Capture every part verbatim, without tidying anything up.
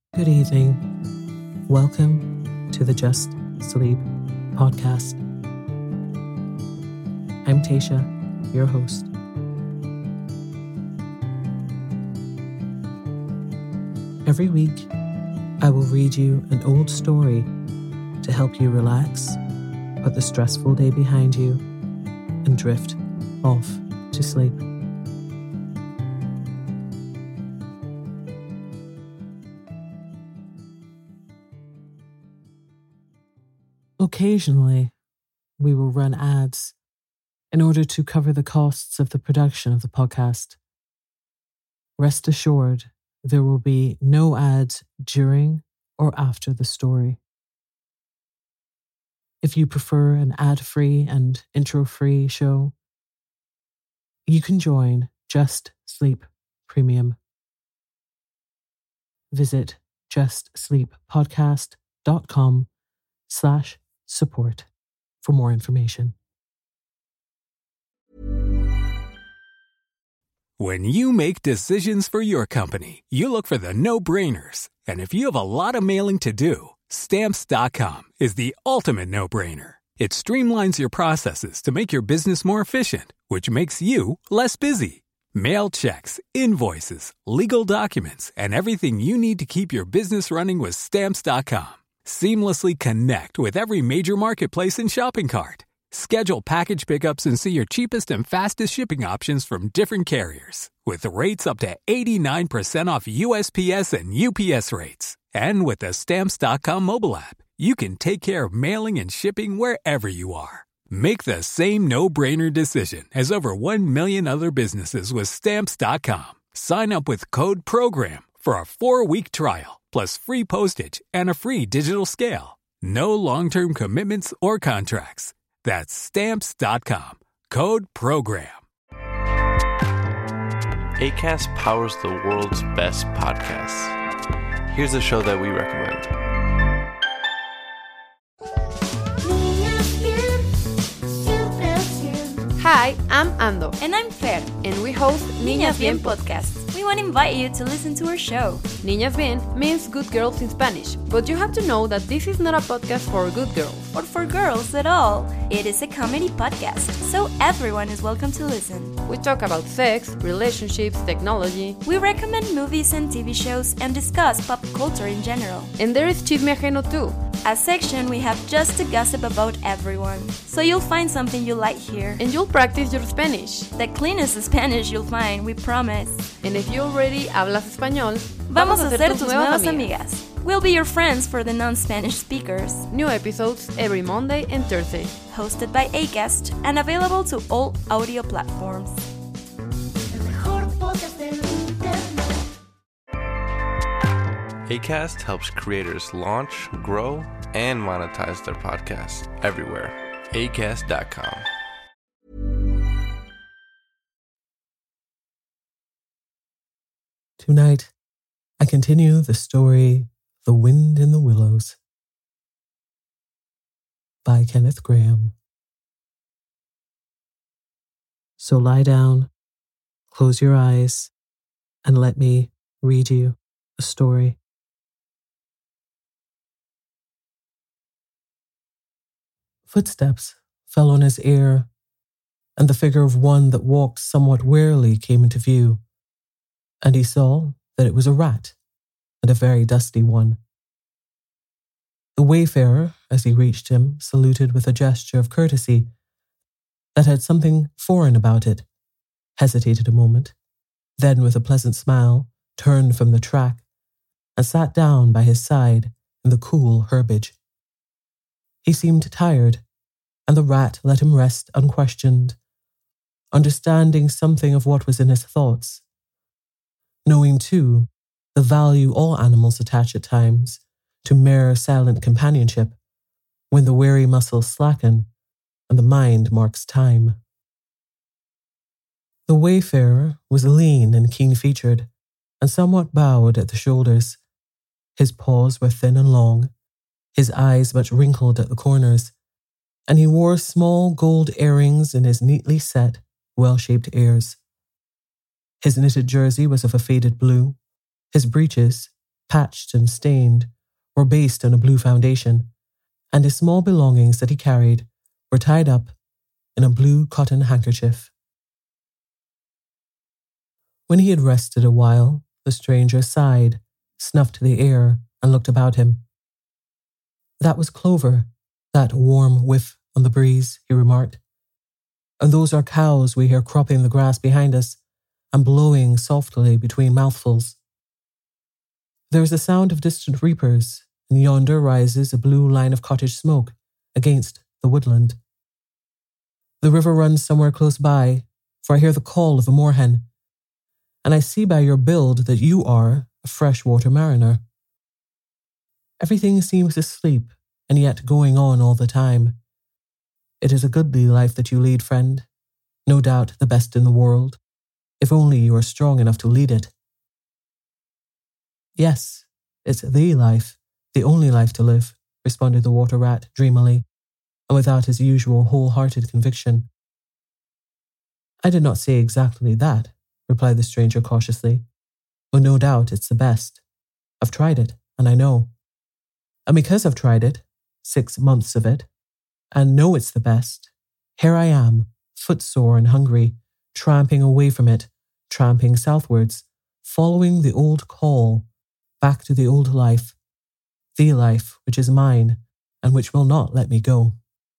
Good evening. Welcome to the Just Sleep podcast. I'm Tasha, your host. Every week, I will read you an old story to help you relax, put the stressful day behind you, and drift off to sleep. Occasionally, we will run ads in order to cover the costs of the production of the podcast. Rest assured, there will be no ads during or after the story. If you prefer an ad-free and intro-free show, you can join Just Sleep Premium. Visit justsleeppodcast.com slash support for more information. When you make decisions for your company, you look for the no-brainers. And if you have a lot of mailing to do, Stamps dot com is the ultimate no-brainer. It streamlines your processes to make your business more efficient, which makes you less busy. Mail checks, invoices, legal documents, and everything you need to keep your business running with Stamps dot com. Seamlessly connect with every major marketplace and shopping cart. Schedule package pickups and see your cheapest and fastest shipping options from different carriers. With rates up to eighty-nine percent off U S P S and U P S rates. And with the Stamps dot com mobile app, you can take care of mailing and shipping wherever you are. Make the same no-brainer decision as over one million other businesses with Stamps dot com. Sign up with code PROGRAM for a four-week trial, plus free postage and a free digital scale. No long-term commitments or contracts. That's Stamps dot com. Code PROGRAM. Acast powers the world's best podcasts. Here's a show that we recommend. Hi, I'm Ando. And I'm Fer. And we host Niñas Bien Podcast. We want to invite you to listen to our show. Niñas Bien means good girls in Spanish, but you have to know that this is not a podcast for good girls. Or for girls at all. It is a comedy podcast, so everyone is welcome to listen. We talk about sex, relationships, technology. We recommend movies and T V shows and discuss pop culture in general. And there is Chisme Ajeno too. A section we have just to gossip about everyone. So you'll find something you like here. And you'll practice your Spanish. The cleanest Spanish you'll find, we promise. And if you already hablas español, vamos, vamos a ser tus nuevas amigas. amigas. We'll be your friends for the non-Spanish speakers. New episodes every Monday and Thursday. Hosted by Acast and available to all audio platforms. Acast helps creators launch, grow, and monetize their podcasts everywhere. Acast dot com. Tonight, I continue the story The Wind in the Willows by Kenneth Grahame. So lie down, close your eyes, and let me read you a story. Footsteps fell on his ear, and the figure of one that walked somewhat warily came into view, and he saw that it was a rat, and a very dusty one. The wayfarer, as he reached him, saluted with a gesture of courtesy that had something foreign about it, hesitated a moment, then with a pleasant smile turned from the track and sat down by his side in the cool herbage. He seemed tired, and the rat let him rest unquestioned, understanding something of what was in his thoughts, knowing, too, the value all animals attach at times to mere silent companionship when the weary muscles slacken and the mind marks time. The wayfarer was lean and keen-featured and somewhat bowed at the shoulders. His paws were thin and long, his eyes much wrinkled at the corners, and he wore small gold earrings in his neatly set, well-shaped ears. His knitted jersey was of a faded blue, his breeches, patched and stained, were based on a blue foundation, and his small belongings that he carried were tied up in a blue cotton handkerchief. When he had rested a while, the stranger sighed, snuffed the air, and looked about him. "That was clover, that warm whiff on the breeze," he remarked. "And those are cows we hear cropping the grass behind us and blowing softly between mouthfuls. There is a sound of distant reapers, and yonder rises a blue line of cottage smoke against the woodland. The river runs somewhere close by, for I hear the call of a moorhen, and I see by your build that you are a freshwater mariner. Everything seems asleep and yet going on all the time. It is a goodly life that you lead, friend, no doubt the best in the world, if only you are strong enough to lead it." "Yes, it's the life, the only life to live," responded the water rat dreamily, and without his usual wholehearted conviction. "I did not say exactly that," replied the stranger cautiously. "Well, no doubt it's the best. I've tried it, and I know. And because I've tried it, six months of it, and know it's the best, here I am, footsore and hungry, tramping away from it, tramping southwards, following the old call, back to the old life, the life which is mine and which will not let me go."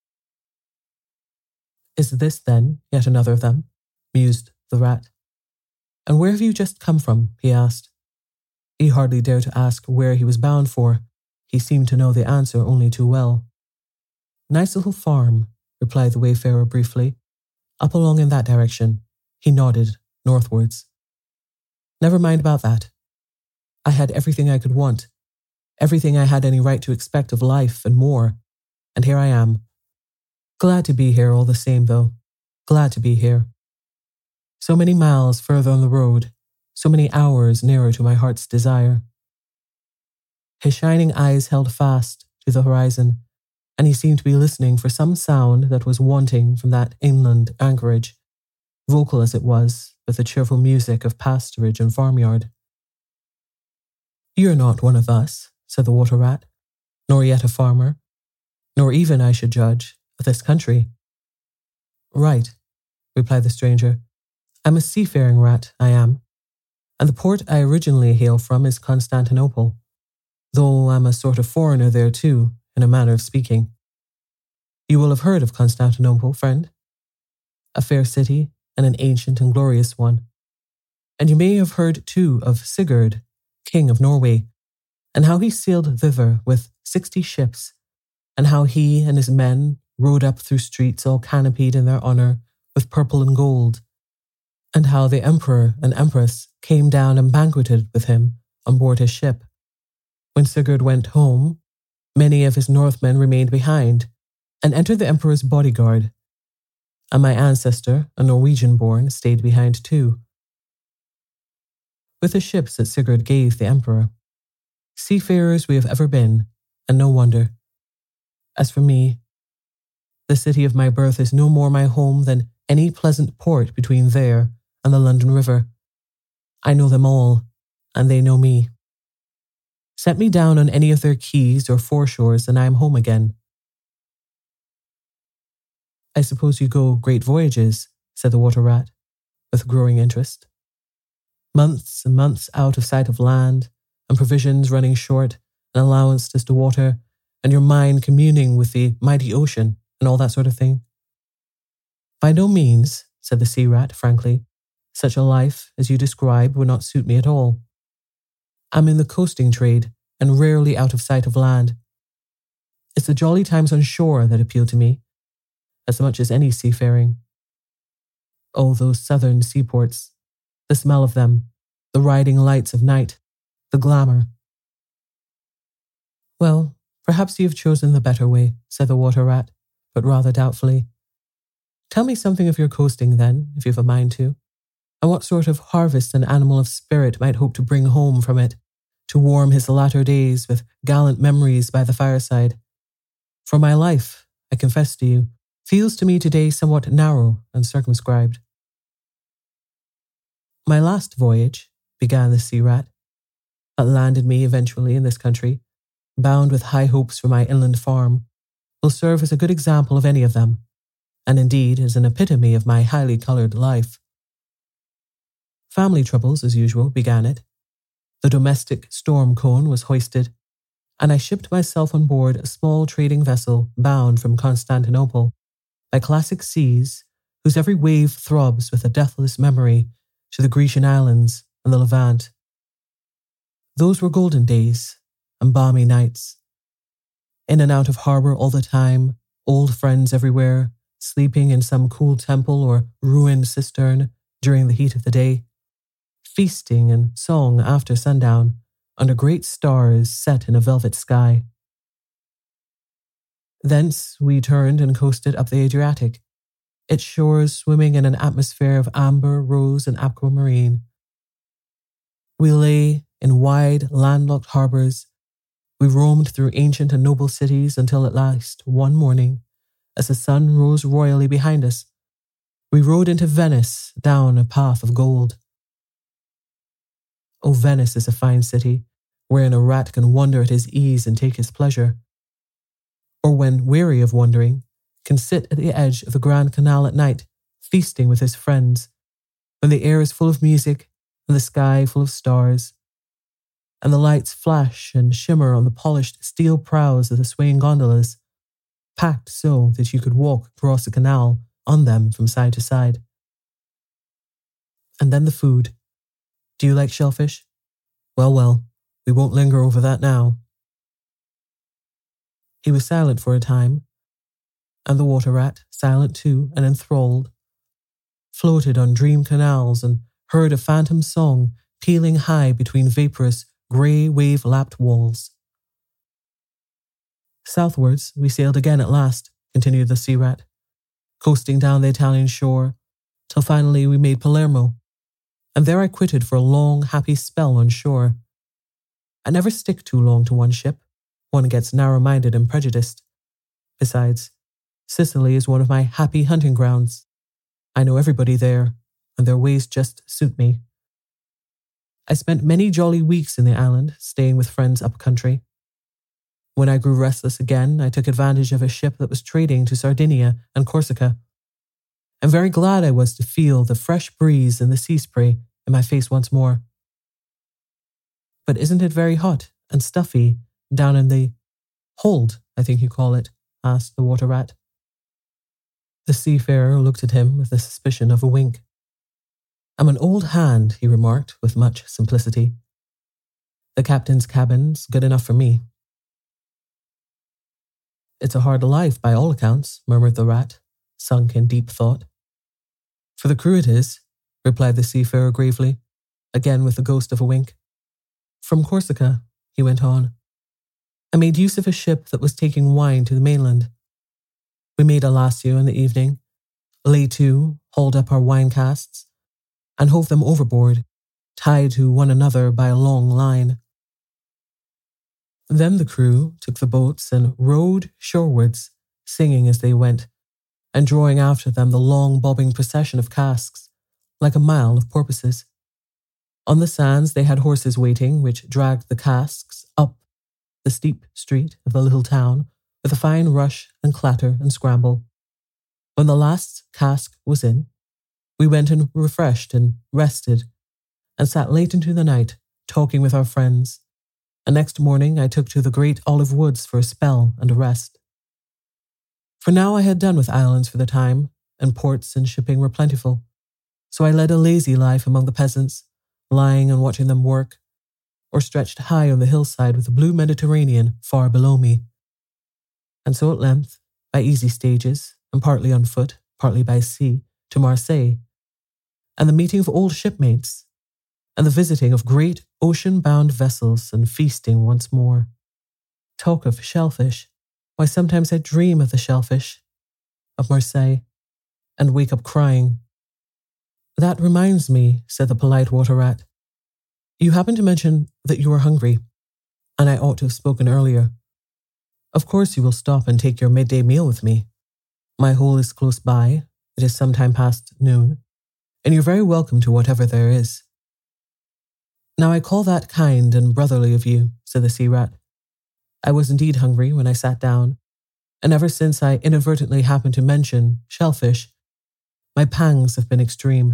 "Is this, then, yet another of them?" mused the rat. "And where have you just come from?" he asked. He hardly dared to ask where he was bound for. He seemed to know the answer only too well. "Nice little farm," replied the wayfarer briefly. "Up along in that direction." He nodded northwards. "Never mind about that. I had everything I could want, everything I had any right to expect of life and more, and here I am. Glad to be here all the same, though. Glad to be here. So many miles further on the road, so many hours nearer to my heart's desire." His shining eyes held fast to the horizon, and he seemed to be listening for some sound that was wanting from that inland anchorage, vocal as it was with the cheerful music of pasturage and farmyard. "You're not one of us," said the water rat, "nor yet a farmer, nor even, I should judge, of this country." "Right," replied the stranger. "I'm a seafaring rat, I am, and the port I originally hail from is Constantinople, though I'm a sort of foreigner there too, in a manner of speaking. You will have heard of Constantinople, friend? A fair city and an ancient and glorious one. And you may have heard too of Sigurd, king of Norway, and how he sailed thither with sixty ships, and how he and his men rode up through streets all canopied in their honour with purple and gold, and how the emperor and empress came down and banqueted with him on board his ship. When Sigurd went home, many of his Northmen remained behind and entered the emperor's bodyguard, and my ancestor, a Norwegian-born, stayed behind too, with the ships that Sigurd gave the emperor. Seafarers we have ever been, and no wonder. As for me, the city of my birth is no more my home than any pleasant port between there and the London River. I know them all, and they know me. Set me down on any of their quays or foreshores, and I am home again." "I suppose you go great voyages," said the water rat, with growing interest. "Months and months out of sight of land, and provisions running short, and allowance as to water, and your mind communing with the mighty ocean, and all that sort of thing?" "By no means," said the sea rat frankly. "Such a life as you describe would not suit me at all. I'm in the coasting trade, and rarely out of sight of land. It's the jolly times on shore that appeal to me, as much as any seafaring. Oh, those southern seaports, the smell of them, the riding lights of night, the glamour." "Well, perhaps you have chosen the better way," said the water rat, but rather doubtfully. "Tell me something of your coasting then, if you've a mind to, and what sort of harvest an animal of spirit might hope to bring home from it, to warm his latter days with gallant memories by the fireside. For my life, I confess to you, feels to me today somewhat narrow and circumscribed." "My last voyage," began the sea rat, that landed me eventually in this country, bound with high hopes for my inland farm, will serve as a good example of any of them, and indeed is an epitome of my highly coloured life. Family troubles, as usual, began it. The domestic storm cone was hoisted, and I shipped myself on board a small trading vessel bound from Constantinople by classic seas whose every wave throbs with a deathless memory to the Grecian islands and the Levant. Those were golden days and balmy nights. In and out of harbour all the time, old friends everywhere, sleeping in some cool temple or ruined cistern during the heat of the day, feasting and song after sundown under great stars set in a velvet sky. Thence we turned and coasted up the Adriatic, its shores swimming in an atmosphere of amber, rose, and aquamarine. We lay in wide, landlocked harbours. We roamed through ancient and noble cities until at last, one morning, as the sun rose royally behind us, we rode into Venice down a path of gold. Oh, Venice is a fine city, wherein a rat can wander at his ease and take his pleasure, or when weary of wandering, can sit at the edge of the Grand Canal at night, feasting with his friends, when the air is full of music and the sky full of stars, and the lights flash and shimmer on the polished steel prows of the swaying gondolas, packed so that you could walk across the canal on them from side to side. And then the food. Do you like shellfish? Well, well, we won't linger over that now. He was silent for a time, and the water rat, silent too and enthralled, floated on dream canals and heard a phantom song pealing high between vaporous, grey wave-lapped walls. Southwards we sailed again at last, continued the sea rat, coasting down the Italian shore, till finally we made Palermo, and there I quitted for a long, happy spell on shore. I never stick too long to one ship. One gets narrow-minded and prejudiced. Besides, Sicily is one of my happy hunting grounds. I know everybody there, and their ways just suit me. I spent many jolly weeks in the island, staying with friends up country. When I grew restless again, I took advantage of a ship that was trading to Sardinia and Corsica, and very glad I was to feel the fresh breeze and the sea spray in my face once more. But isn't it very hot and stuffy down in the hold, I think you call it, asked the water rat. The seafarer looked at him with the suspicion of a wink. I'm an old hand, he remarked with much simplicity. The captain's cabin's good enough for me. It's a hard life by all accounts, murmured the rat, sunk in deep thought. For the crew it is, replied the seafarer gravely, again with the ghost of a wink. From Corsica, he went on, I made use of a ship that was taking wine to the mainland. We made a lascio in the evening, lay to, hauled up our wine casks, and hove them overboard, tied to one another by a long line. Then the crew took the boats and rowed shorewards, singing as they went, and drawing after them the long bobbing procession of casks, like a mile of porpoises. On the sands they had horses waiting, which dragged the casks up the steep street of the little town with a fine rush and clatter and scramble. When the last cask was in, we went and refreshed and rested, and sat late into the night, talking with our friends, and next morning I took to the great olive woods for a spell and a rest. For now I had done with islands for the time, and ports and shipping were plentiful, so I led a lazy life among the peasants, lying and watching them work, or stretched high on the hillside with the blue Mediterranean far below me. And so at length, by easy stages, and partly on foot, partly by sea, to Marseille, and the meeting of old shipmates, and the visiting of great ocean-bound vessels, and feasting once more. Talk of shellfish. Why, sometimes I dream of the shellfish, of Marseille, and wake up crying. That reminds me, said the polite water rat. You happened to mention that you were hungry, and I ought to have spoken earlier. Of course you will stop and take your midday meal with me. My hole is close by, it is some time past noon, and you're very welcome to whatever there is. Now I call that kind and brotherly of you, said the sea rat. I was indeed hungry when I sat down, and ever since I inadvertently happened to mention shellfish, my pangs have been extreme.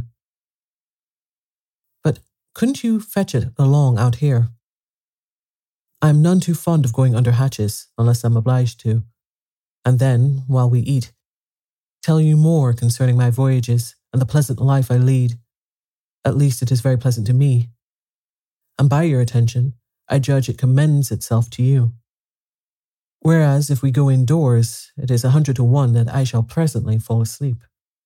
But couldn't you fetch it along out here? I'm none too fond of going under hatches unless I'm obliged to, and then, while we eat, tell you more concerning my voyages and the pleasant life I lead. At least it is very pleasant to me, and by your attention, I judge it commends itself to you. Whereas if we go indoors, it is a hundred to one that I shall presently fall asleep.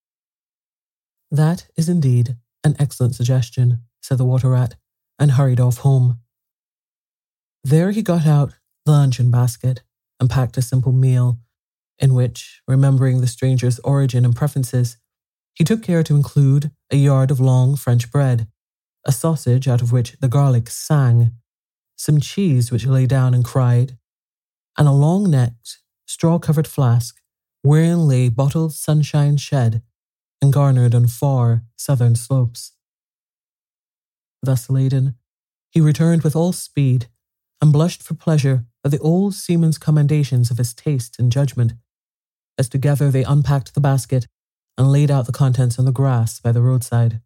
That is indeed an excellent suggestion, said the water rat, and hurried off home. There he got out the luncheon basket and packed a simple meal, in which, remembering the stranger's origin and preferences, he took care to include a yard of long French bread, a sausage out of which the garlic sang, some cheese which lay down and cried, and a long-necked, straw-covered flask wherein lay bottled sunshine shed and garnered on far southern slopes. Thus laden, he returned with all speed and blushed for pleasure at the old seaman's commendations of his taste and judgment, as together they unpacked the basket and laid out the contents on the grass by the roadside.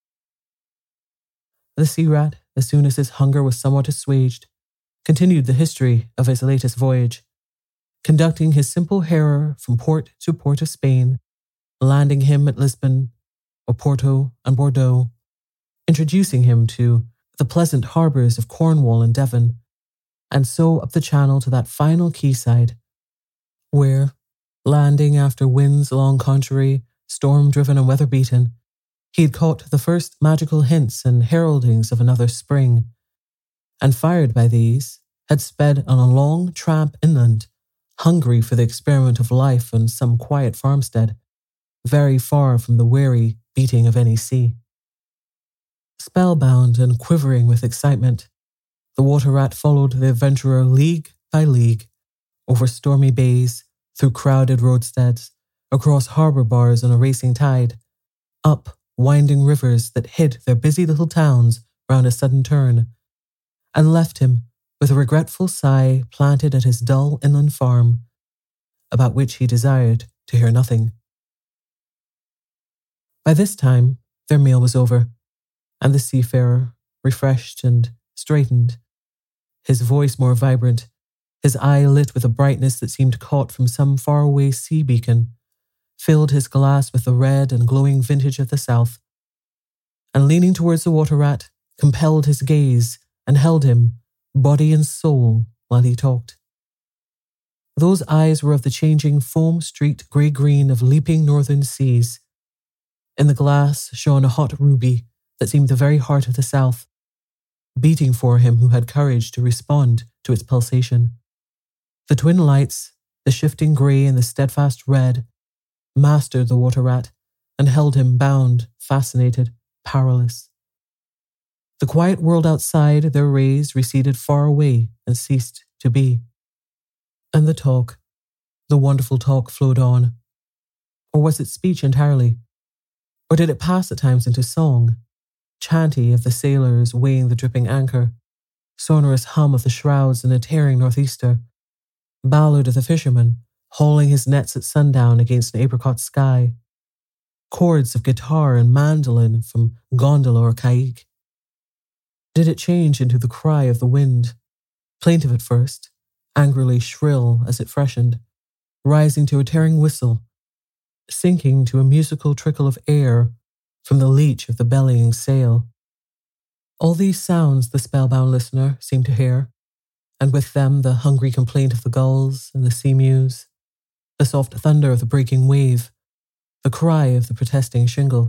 The sea rat, as soon as his hunger was somewhat assuaged, continued the history of his latest voyage, conducting his simple hearer from port to port of Spain, landing him at Lisbon, Oporto, and Bordeaux, introducing him to the pleasant harbours of Cornwall and Devon, and so up the channel to that final quayside, where, landing after winds long contrary, storm-driven and weather-beaten, he had caught the first magical hints and heraldings of another spring, and fired by these, had sped on a long tramp inland, hungry for the experiment of life on some quiet farmstead, very far from the weary beating of any sea. Spellbound and quivering with excitement, the water rat followed the adventurer league by league, over stormy bays, through crowded roadsteads, across harbour bars on a racing tide, up winding rivers that hid their busy little towns round a sudden turn, and left him with a regretful sigh planted at his dull inland farm, about which he desired to hear nothing. By this time, their meal was over, and the seafarer, refreshed and straightened, his voice more vibrant, his eye lit with a brightness that seemed caught from some faraway sea beacon, filled his glass with the red and glowing vintage of the south, and leaning towards the water rat, compelled his gaze and held him, body and soul, while he talked. Those eyes were of the changing foam-streaked grey-green of leaping northern seas. In the glass shone a hot ruby that seemed the very heart of the south, beating for him who had courage to respond to its pulsation. The twin lights, the shifting grey and the steadfast red, mastered the water rat and held him bound, fascinated, powerless. The quiet world outside, their rays receded far away and ceased to be. And the talk, the wonderful talk flowed on. Or was it speech entirely? Or did it pass at times into song? Chanty of the sailors weighing the dripping anchor, sonorous hum of the shrouds in a tearing northeaster, ballad of the fisherman hauling his nets at sundown against an apricot sky, chords of guitar and mandolin from gondola or caique. Did it change into the cry of the wind, plaintive at first, angrily shrill as it freshened, rising to a tearing whistle, sinking to a musical trickle of air from the leach of the bellying sail? All these sounds the spellbound listener seemed to hear, and with them the hungry complaint of the gulls and the sea-mews, the soft thunder of the breaking wave, the cry of the protesting shingle.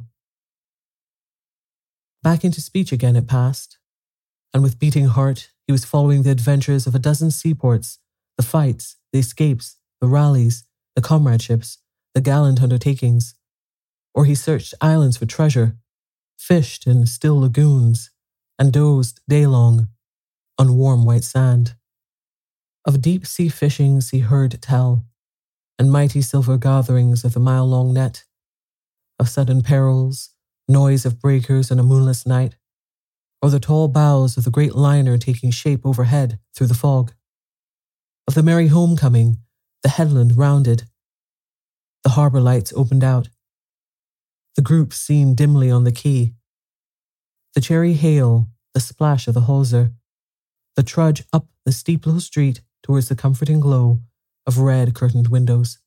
Back into speech again it passed, and with beating heart he was following the adventures of a dozen seaports, the fights, the escapes, the rallies, the comradeships, the gallant undertakings, or he searched islands for treasure, fished in still lagoons, and dozed day-long on warm white sand. Of deep-sea fishings he heard tell, and mighty silver gatherings of the mile-long net, of sudden perils, noise of breakers on a moonless night, or the tall bows of the great liner taking shape overhead through the fog. Of the merry homecoming, the headland rounded. The harbour lights opened out. The group seen dimly on the quay. The cherry hail, the splash of the hawser, the trudge up the steep little street towards the comforting glow of red-curtained windows.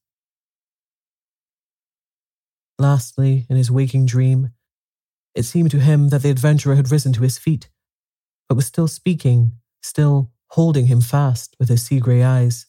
Lastly, in his waking dream, it seemed to him that the adventurer had risen to his feet, but was still speaking, still holding him fast with his sea-grey eyes.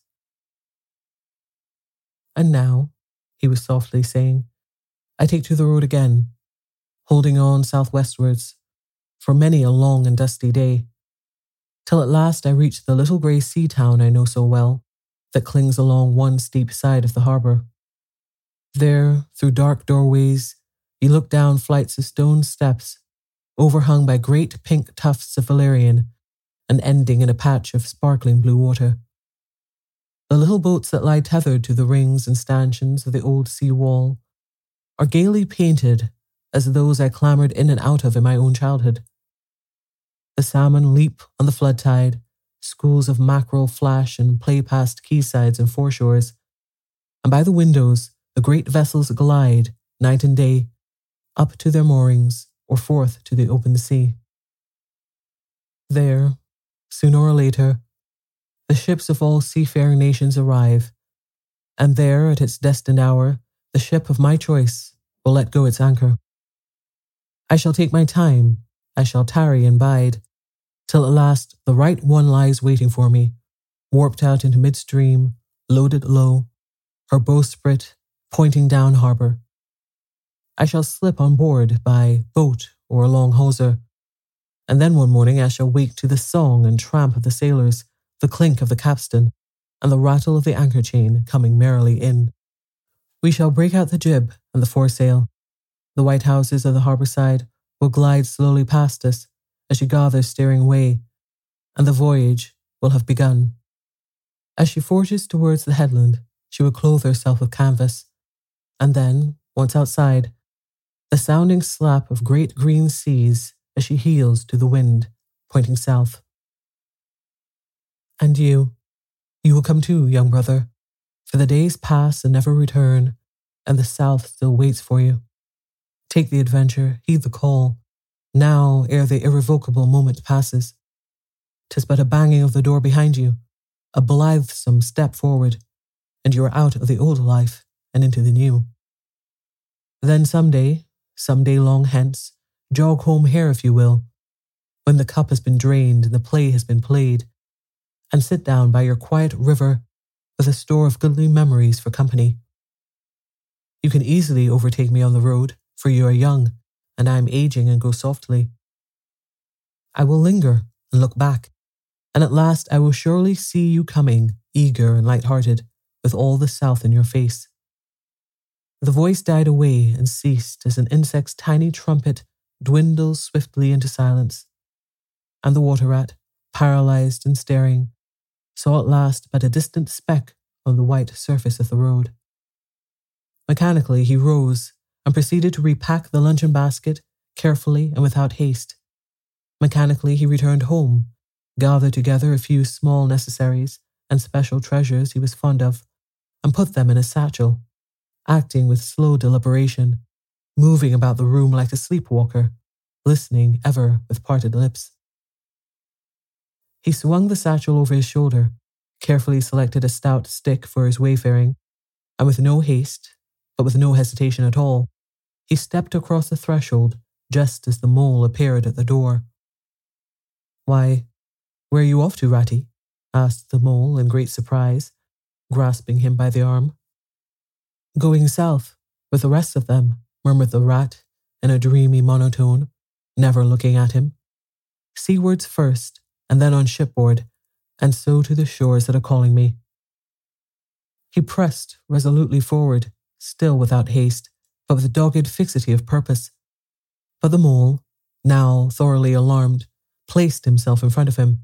"And now," he was softly saying, "I take to the road again, holding on southwestwards, for many a long and dusty day, till at last I reach the little grey sea town I know so well, that clings along one steep side of the harbour. There, through dark doorways, you look down flights of stone steps, overhung by great pink tufts of valerian, and ending in a patch of sparkling blue water. The little boats that lie tethered to the rings and stanchions of the old sea wall are gaily painted as those I clambered in and out of in my own childhood. The salmon leap on the flood tide, schools of mackerel flash and play past quaysides and foreshores, and by the windows the great vessels glide, night and day, up to their moorings or forth to the open sea. There, sooner or later, the ships of all seafaring nations arrive, and there, at its destined hour, the ship of my choice will let go its anchor. I shall take my time, I shall tarry and bide, till at last the right one lies waiting for me, warped out into midstream, loaded low, her bowsprit pointing down harbour. I shall slip on board by boat or long hawser, and then one morning I shall wake to the song and tramp of the sailors, the clink of the capstan, and the rattle of the anchor chain coming merrily in. We shall break out the jib and the foresail. The white houses of the harbour side will glide slowly past us as she gathers steering way, and the voyage will have begun. As she forges towards the headland, she will clothe herself with canvas, and then, once outside, the sounding slap of great green seas as she heels to the wind, pointing south. And you, you will come too, young brother, for the days pass and never return, and the south still waits for you. Take the adventure, heed the call, now ere the irrevocable moment passes. 'Tis but a banging of the door behind you, a blithesome step forward, and you are out of the old life and into the new. Then someday, some day long hence, jog home here if you will, when the cup has been drained and the play has been played, and sit down by your quiet river with a store of goodly memories for company. You can easily overtake me on the road, for you are young, and I am aging and go softly. I will linger and look back, and at last I will surely see you coming, eager and light-hearted, with all the south in your face. The voice died away and ceased as an insect's tiny trumpet dwindles swiftly into silence, and the water rat, paralyzed and staring, saw at last but a distant speck on the white surface of the road. Mechanically he rose and proceeded to repack the luncheon basket carefully and without haste. Mechanically he returned home, gathered together a few small necessaries and special treasures he was fond of, and put them in a satchel, acting with slow deliberation, moving about the room like a sleepwalker, listening ever with parted lips. He swung the satchel over his shoulder, carefully selected a stout stick for his wayfaring, and with no haste, but with no hesitation at all, he stepped across the threshold just as the mole appeared at the door. "Why, where are you off to, Ratty?" asked the mole in great surprise, grasping him by the arm. "Going south, with the rest of them," murmured the rat in a dreamy monotone, never looking at him. "Seawards first, and then on shipboard, and so to the shores that are calling me." He pressed resolutely forward, still without haste, but with dogged fixity of purpose. But the mole, now thoroughly alarmed, placed himself in front of him,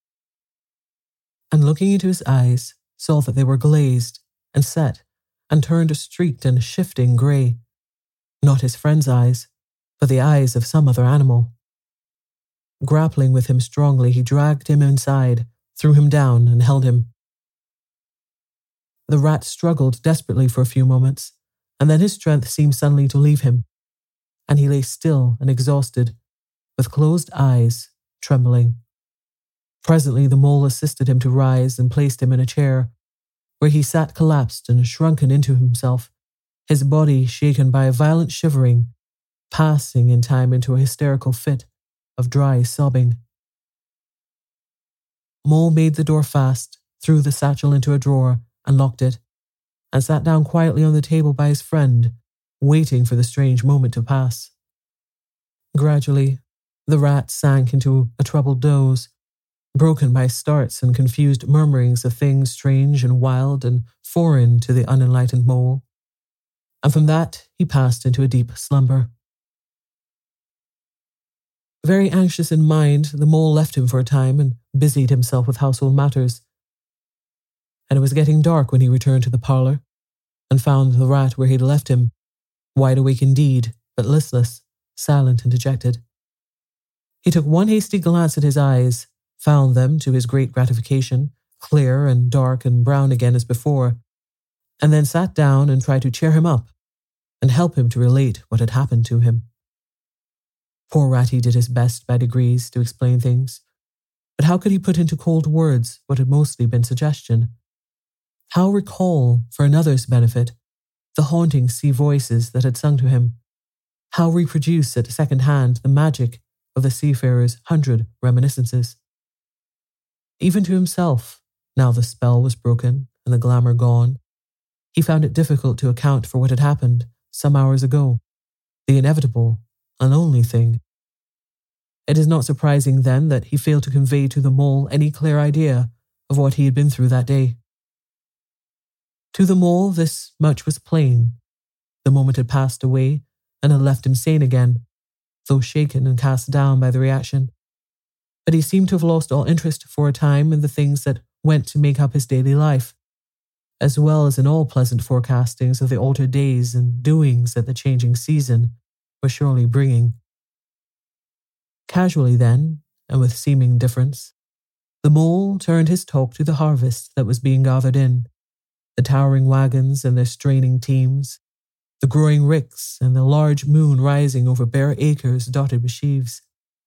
and looking into his eyes, saw that they were glazed and set and turned streaked and shifting grey. Not his friend's eyes, but the eyes of some other animal. Grappling with him strongly, he dragged him inside, threw him down, and held him. The rat struggled desperately for a few moments, and then his strength seemed suddenly to leave him, and he lay still and exhausted, with closed eyes, trembling. Presently the mole assisted him to rise and placed him in a chair, where he sat collapsed and shrunken into himself, his body shaken by a violent shivering, passing in time into a hysterical fit of dry sobbing. Mole made the door fast, threw the satchel into a drawer and locked it, and sat down quietly on the table by his friend, waiting for the strange moment to pass. Gradually, the rat sank into a troubled doze, broken by starts and confused murmurings of things strange and wild and foreign to the unenlightened mole, and from that he passed into a deep slumber. Very anxious in mind, the mole left him for a time and busied himself with household matters. And it was getting dark when he returned to the parlour and found the rat where he had left him, wide awake indeed, but listless, silent and dejected. He took one hasty glance at his eyes, found them, to his great gratification, clear and dark and brown again as before, and then sat down and tried to cheer him up and help him to relate what had happened to him. Poor Ratty did his best by degrees to explain things, but how could he put into cold words what had mostly been suggestion? How recall, for another's benefit, the haunting sea voices that had sung to him? How reproduce at second hand the magic of the seafarer's hundred reminiscences? Even to himself, now the spell was broken and the glamour gone, he found it difficult to account for what had happened some hours ago, the inevitable and only thing. It is not surprising, then, that he failed to convey to the mole any clear idea of what he had been through that day. To the mole, this much was plain. The moment had passed away and had left him sane again, though shaken and cast down by the reaction. But he seemed to have lost all interest for a time in the things that went to make up his daily life, as well as in all pleasant forecastings of the altered days and doings that the changing season was surely bringing. Casually then, and with seeming indifference, the mole turned his talk to the harvest that was being gathered in, the towering wagons and their straining teams, the growing ricks and the large moon rising over bare acres dotted with sheaves.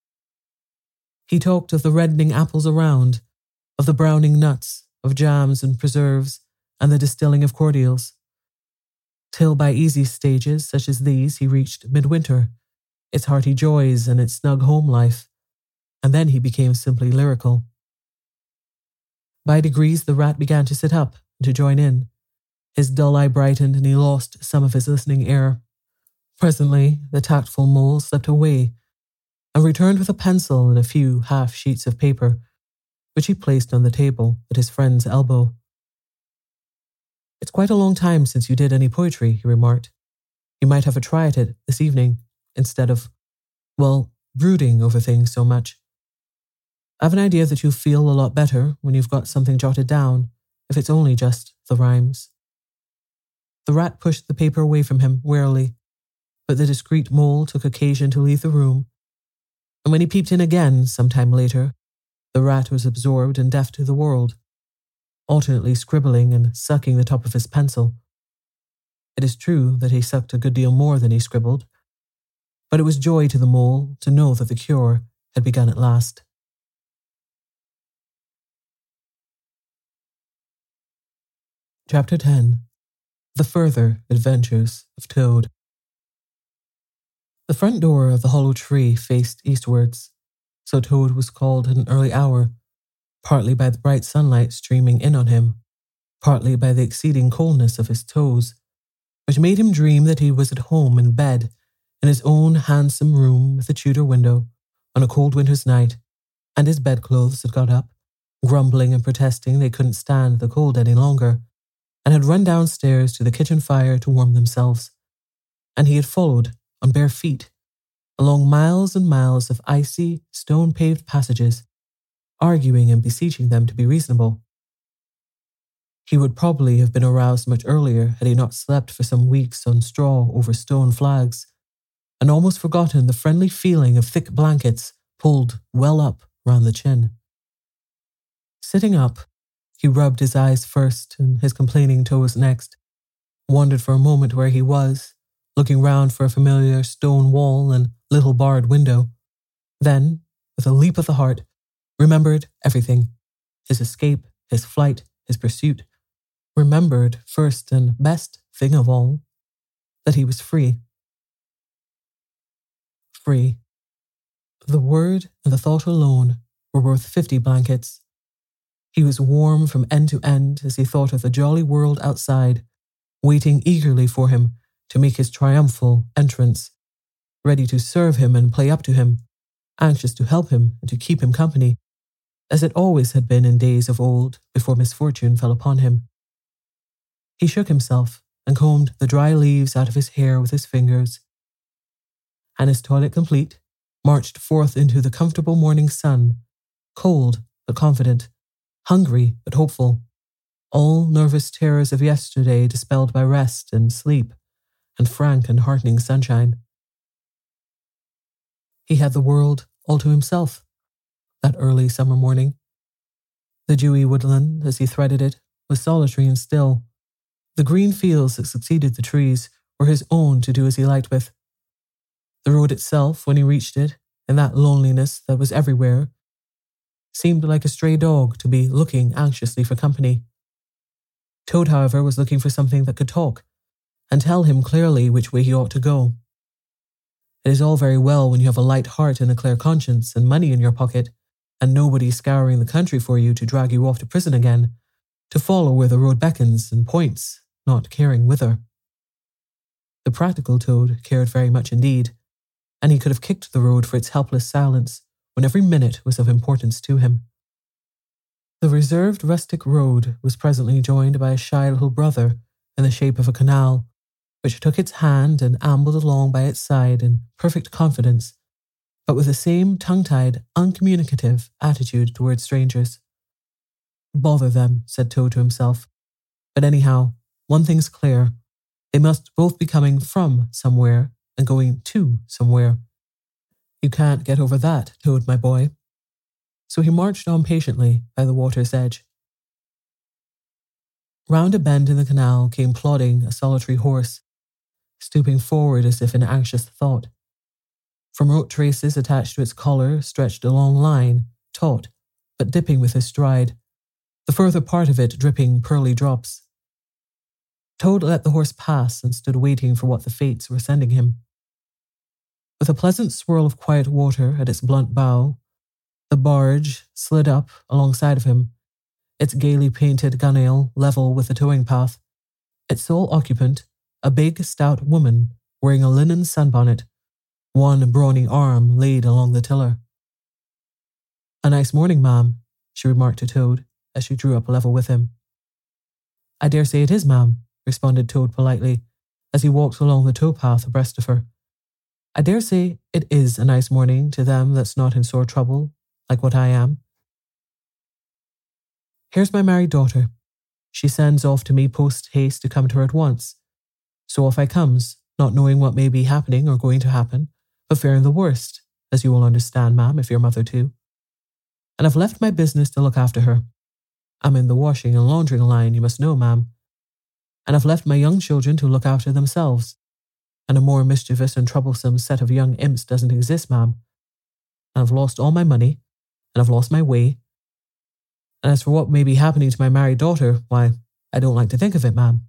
He talked of the reddening apples around, of the browning nuts, of jams and preserves, and the distilling of cordials, till by easy stages such as these he reached midwinter, its hearty joys and its snug home life, and then he became simply lyrical. By degrees the rat began to sit up and to join in. His dull eye brightened and he lost some of his listening air. Presently the tactful mole slipped away and returned with a pencil and a few half sheets of paper, which he placed on the table at his friend's elbow. "It's quite a long time since you did any poetry," he remarked. "You might have a try at it this evening, instead of, well, brooding over things so much. I've an idea that you'll feel a lot better when you've got something jotted down, if it's only just the rhymes." The rat pushed the paper away from him warily, but the discreet mole took occasion to leave the room, and when he peeped in again some time later, the rat was absorbed and deaf to the world, alternately scribbling and sucking the top of his pencil. It is true that he sucked a good deal more than he scribbled, but it was joy to the mole to know that the cure had begun at last. Chapter ten. The Further Adventures of Toad. The front door of the hollow tree faced eastwards, so Toad was called at an early hour, partly by the bright sunlight streaming in on him, partly by the exceeding coldness of his toes, which made him dream that he was at home in bed in his own handsome room with a Tudor window on a cold winter's night, and his bedclothes had got up, grumbling and protesting they couldn't stand the cold any longer, and had run downstairs to the kitchen fire to warm themselves, and he had followed, on bare feet, along miles and miles of icy, stone-paved passages, arguing and beseeching them to be reasonable. He would probably have been aroused much earlier had he not slept for some weeks on straw over stone flags, and almost forgotten the friendly feeling of thick blankets pulled well up round the chin. Sitting up, he rubbed his eyes first and his complaining toes next, wondered for a moment where he was, looking round for a familiar stone wall and little barred window. Then, with a leap of the heart, remembered everything. His escape, his flight, his pursuit. Remembered, first and best thing of all, that he was free. Free. The word and the thought alone were worth fifty blankets. He was warm from end to end as he thought of the jolly world outside, waiting eagerly for him to make his triumphal entrance, ready to serve him and play up to him, anxious to help him and to keep him company, as it always had been in days of old before misfortune fell upon him. He shook himself and combed the dry leaves out of his hair with his fingers, and his toilet complete, marched forth into the comfortable morning sun, cold but confident, hungry but hopeful, all nervous terrors of yesterday dispelled by rest and sleep and frank and heartening sunshine. He had the world all to himself that early summer morning. The dewy woodland, as he threaded it, was solitary and still. The green fields that succeeded the trees were his own to do as he liked with. The road itself, when he reached it, in that loneliness that was everywhere, seemed like a stray dog to be looking anxiously for company. Toad, however, was looking for something that could talk and tell him clearly which way he ought to go. It is all very well when you have a light heart and a clear conscience and money in your pocket, and nobody scouring the country for you to drag you off to prison again, to follow where the road beckons and points, not caring whither. The practical Toad cared very much indeed, and he could have kicked the road for its helpless silence when every minute was of importance to him. The reserved rustic road was presently joined by a shy little brother in the shape of a canal, which took its hand and ambled along by its side in perfect confidence, but with the same tongue-tied, uncommunicative attitude towards strangers. Bother them, said Toad to himself. But anyhow, one thing's clear. They must both be coming from somewhere and going to somewhere. You can't get over that, Toad, my boy. So he marched on patiently by the water's edge. Round a bend in the canal came plodding a solitary horse, stooping forward as if in anxious thought. From rote traces attached to its collar stretched a long line, taut, but dipping with his stride, the further part of it dripping pearly drops. Toad let the horse pass and stood waiting for what the fates were sending him. With a pleasant swirl of quiet water at its blunt bow, the barge slid up alongside of him, its gaily painted gunwale level with the towing path, its sole occupant, a big, stout woman wearing a linen sunbonnet, one brawny arm laid along the tiller. A nice morning, ma'am, she remarked to Toad as she drew up level with him. I dare say it is, ma'am, responded Toad politely as he walked along the towpath abreast of her. I dare say it is a nice morning to them that's not in sore trouble, like what I am. Here's my married daughter. She sends off to me post-haste to come to her at once. So off I comes, not knowing what may be happening or going to happen, but fearing the worst, as you will understand, ma'am, if you're mother too. And I've left my business to look after her. I'm in the washing and laundering line, you must know, ma'am. And I've left my young children to look after themselves. And a more mischievous and troublesome set of young imps doesn't exist, ma'am. And I've lost all my money, and I've lost my way. And as for what may be happening to my married daughter, why, I don't like to think of it, ma'am.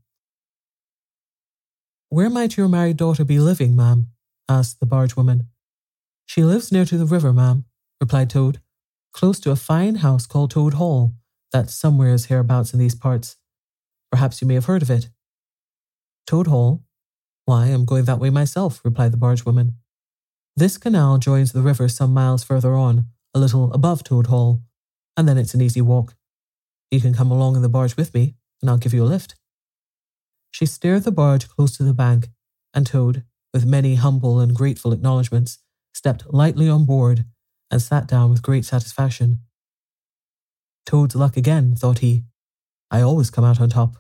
Where might your married daughter be living, ma'am? Asked the barge woman. She lives near to the river, ma'am, replied Toad, close to a fine house called Toad Hall, that's somewheres hereabouts in these parts. Perhaps you may have heard of it. Toad Hall? Why, I'm going that way myself, replied the barge woman. This canal joins the river some miles further on, a little above Toad Hall, and then it's an easy walk. You can come along in the barge with me, and I'll give you a lift. She steered the barge close to the bank, and Toad, with many humble and grateful acknowledgments, stepped lightly on board and sat down with great satisfaction. Toad's luck again, thought he. I always come out on top.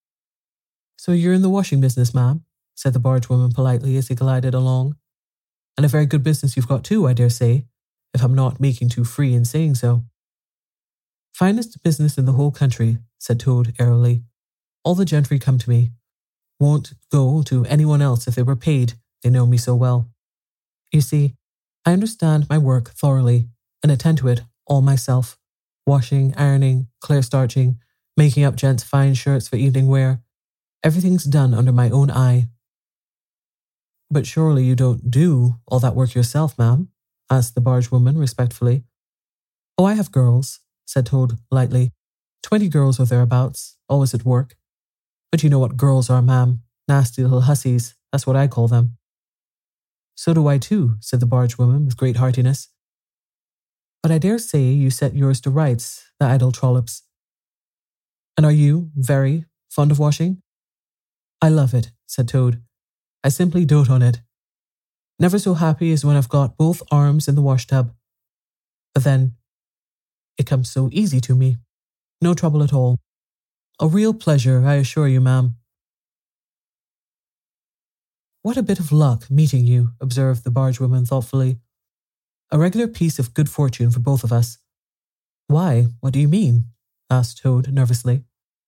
So you're in the washing business, ma'am, said the barge woman politely as he glided along. And a very good business you've got too, I dare say, if I'm not making too free in saying so. Finest business in the whole country, said Toad airily. All the gentry come to me. Won't go to anyone else if they were paid, they know me so well. You see, I understand my work thoroughly and attend to it all myself. Washing, ironing, clear starching, making up gents' fine shirts for evening wear. Everything's done under my own eye. But surely you don't do all that work yourself, ma'am? Asked the barge woman respectfully. Oh, I have girls, said Toad lightly. Twenty girls or thereabouts, always at work. But you know what girls are, ma'am. Nasty little hussies, that's what I call them. So do I too, said the barge woman with great heartiness. But I dare say you set yours to rights, the idle trollops. And are you very fond of washing? I love it, said Toad. I simply dote on it. Never so happy as when I've got both arms in the washtub. But then, it comes so easy to me. No trouble at all. A real pleasure, I assure you, ma'am. What a bit of luck meeting you, observed the barge woman thoughtfully. A regular piece of good fortune for both of us. Why, what do you mean? Asked Toad nervously.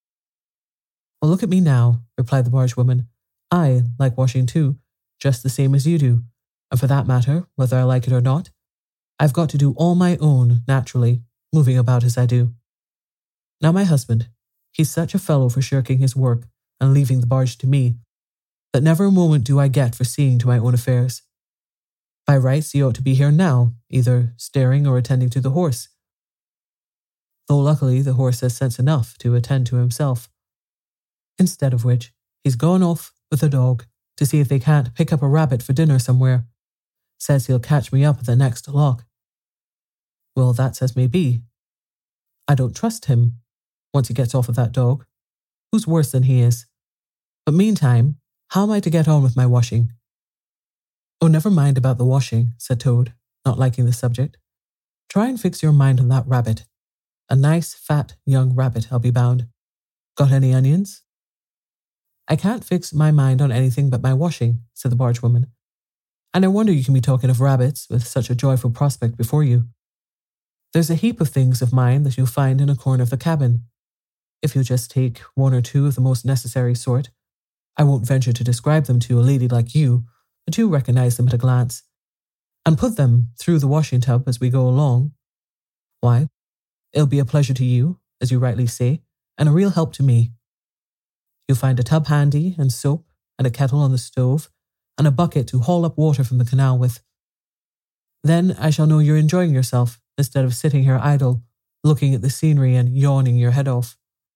Well, look at me now, replied the barge woman. I like washing too, just the same as you do. And for that matter, whether I like it or not, I've got to do all my own, naturally, moving about as I do. Now my husband, he's such a fellow for shirking his work and leaving the barge to me, that never a moment do I get for seeing to my own affairs. By rights, he ought to be here now, either staring or attending to the horse. Though luckily the horse has sense enough to attend to himself. Instead of which, he's gone off with the dog to see if they can't pick up a rabbit for dinner somewhere. Says he'll catch me up at the next lock. Well, that's as may be. I don't trust him, once he gets off of that dog. Who's worse than he is? But meantime, how am I to get on with my washing? Oh, never mind about the washing, said Toad, not liking the subject. Try and fix your mind on that rabbit. A nice, fat, young rabbit, I'll be bound. Got any onions? I can't fix my mind on anything but my washing, said the barge woman. And I wonder you can be talking of rabbits with such a joyful prospect before you. There's a heap of things of mine that you'll find in a corner of the cabin. If you'll just take one or two of the most necessary sort, I won't venture to describe them to a lady like you, but you recognize them at a glance, and put them through the washing tub as we go along, why, it'll be a pleasure to you, as you rightly say, and a real help to me. You'll find a tub handy, and soap, and a kettle on the stove, and a bucket to haul up water from the canal with. Then I shall know you're enjoying yourself, instead of sitting here idle, looking at the scenery and yawning your head off.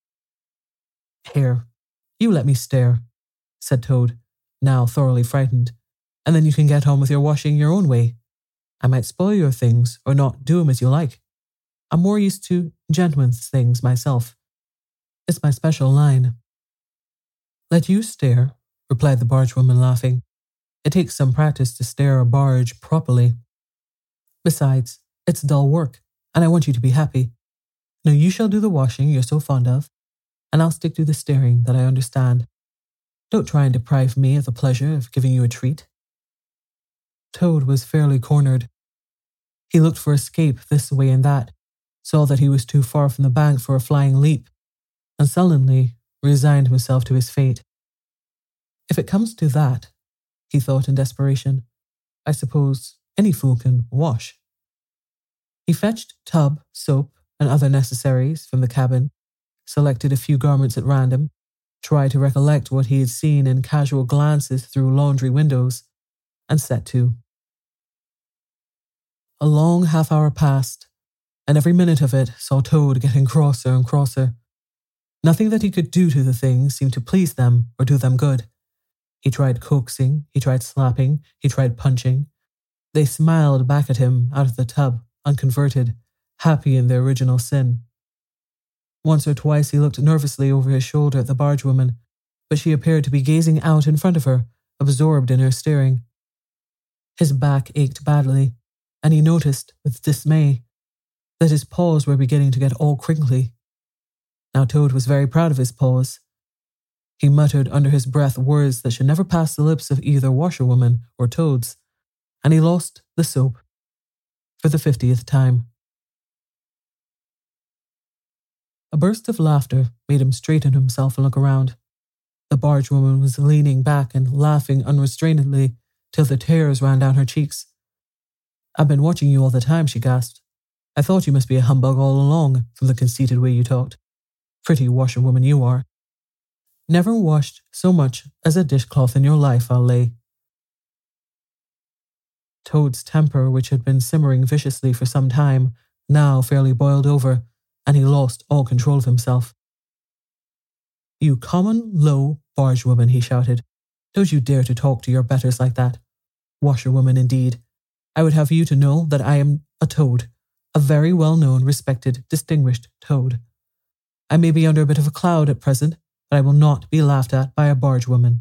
Here, you let me stare, said Toad, now thoroughly frightened, and then you can get on with your washing your own way. I might spoil your things, or not do 'em as you like. I'm more used to gentlemen's things myself. It's my special line. Let you stare, replied the barge woman, laughing. It takes some practice to steer a barge properly. Besides, it's dull work, and I want you to be happy. Now you shall do the washing you're so fond of, and I'll stick to the staring that I understand. Don't try and deprive me of the pleasure of giving you a treat. Toad was fairly cornered. He looked for escape this way and that, saw that he was too far from the bank for a flying leap, and sullenly resigned himself to his fate. If it comes to that, he thought in desperation, I suppose any fool can wash. He fetched tub, soap, and other necessaries from the cabin, selected a few garments at random, tried to recollect what he had seen in casual glances through laundry windows, and set to. A long half hour passed, and every minute of it saw Toad getting crosser and crosser. Nothing that he could do to the things seemed to please them or do them good. He tried coaxing, he tried slapping, he tried punching. They smiled back at him out of the tub, unconverted, happy in their original sin. Once or twice he looked nervously over his shoulder at the barge woman, but she appeared to be gazing out in front of her, absorbed in her staring. His back ached badly, and he noticed, with dismay, that his paws were beginning to get all crinkly. Now Toad was very proud of his paws. He muttered under his breath words that should never pass the lips of either washerwoman or Toads, and he lost the soap for the fiftieth time. A burst of laughter made him straighten himself and look around. The barge woman was leaning back and laughing unrestrainedly till the tears ran down her cheeks. "I've been watching you all the time," she gasped. "I thought you must be a humbug all along from the conceited way you talked. Pretty washerwoman you are. Never washed so much as a dishcloth in your life, I'll lay." Toad's temper, which had been simmering viciously for some time, now fairly boiled over, and he lost all control of himself. "You common, low bargewoman," he shouted. "Don't you dare to talk to your betters like that. Washerwoman, indeed. I would have you to know that I am a toad, a very well-known, respected, distinguished toad. I may be under a bit of a cloud at present, but I will not be laughed at by a bargewoman."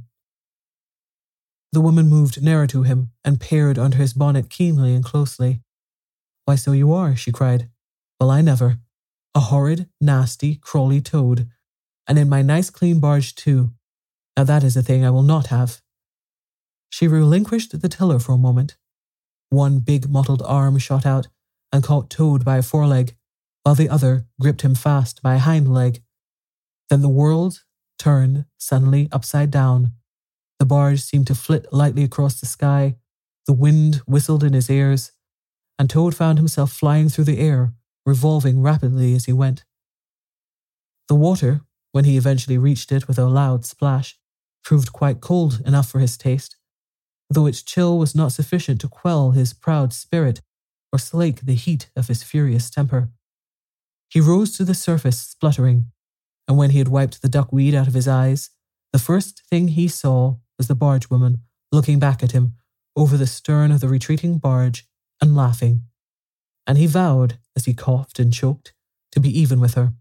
The woman moved nearer to him and peered under his bonnet keenly and closely. "Why, so you are," she cried. "Well, I never. A horrid, nasty, crawly toad. And in my nice clean barge too. Now that is a thing I will not have." She relinquished the tiller for a moment. One big mottled arm shot out and caught Toad by a foreleg, while the other gripped him fast by a hind leg. Then the world turned suddenly upside down. The barge seemed to flit lightly across the sky, the wind whistled in his ears, and Toad found himself flying through the air, revolving rapidly as he went. The water, when he eventually reached it with a loud splash, proved quite cold enough for his taste, though its chill was not sufficient to quell his proud spirit or slake the heat of his furious temper. He rose to the surface spluttering, and when he had wiped the duckweed out of his eyes, the first thing he saw was the barge woman looking back at him over the stern of the retreating barge and laughing, and he vowed, as he coughed and choked, to be even with her.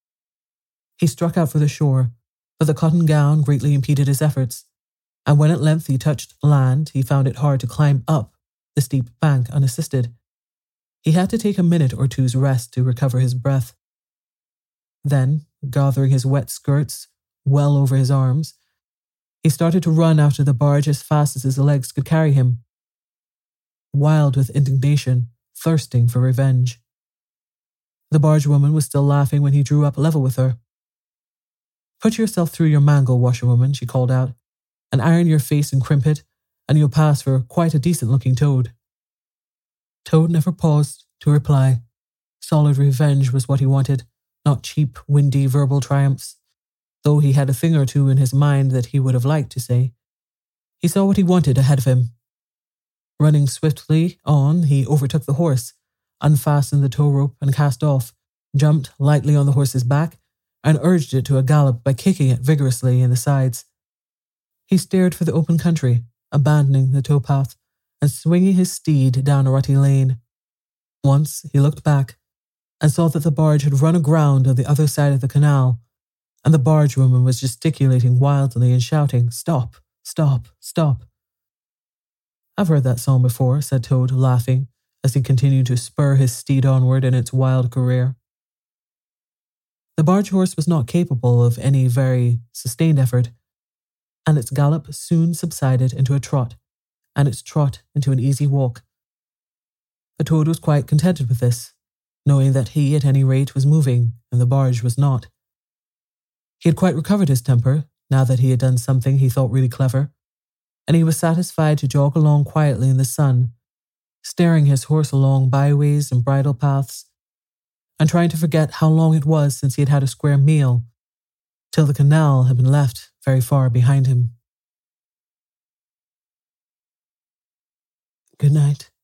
He struck out for the shore, but the cotton gown greatly impeded his efforts, and when at length he touched land, he found it hard to climb up the steep bank unassisted. He had to take a minute or two's rest to recover his breath. Then, gathering his wet skirts well over his arms, he started to run out of the barge as fast as his legs could carry him, wild with indignation, thirsting for revenge. The barge woman was still laughing when he drew up level with her. "Put yourself through your mangle, washerwoman," she called out, "and iron your face and crimp it, and you'll pass for quite a decent-looking toad." Toad never paused to reply. Solid revenge was what he wanted, not cheap, windy verbal triumphs, though he had a thing or two in his mind that he would have liked to say. He saw what he wanted ahead of him. Running swiftly on, he overtook the horse, unfastened the tow rope and cast off, jumped lightly on the horse's back, and urged it to a gallop by kicking it vigorously in the sides. He steered for the open country, abandoning the towpath and swinging his steed down a rutty lane. Once he looked back and saw that the barge had run aground on the other side of the canal, and the barge woman was gesticulating wildly and shouting, "Stop, stop, stop." "I've heard that song before," said Toad, laughing, as he continued to spur his steed onward in its wild career. The barge horse was not capable of any very sustained effort, and its gallop soon subsided into a trot, and its trot into an easy walk. The Toad was quite contented with this, knowing that he, at any rate, was moving, and the barge was not. He had quite recovered his temper, now that he had done something he thought really clever, and he was satisfied to jog along quietly in the sun, steering his horse along byways and bridle paths, and trying to forget how long it was since he had had a square meal, till the canal had been left very far behind him. Good night.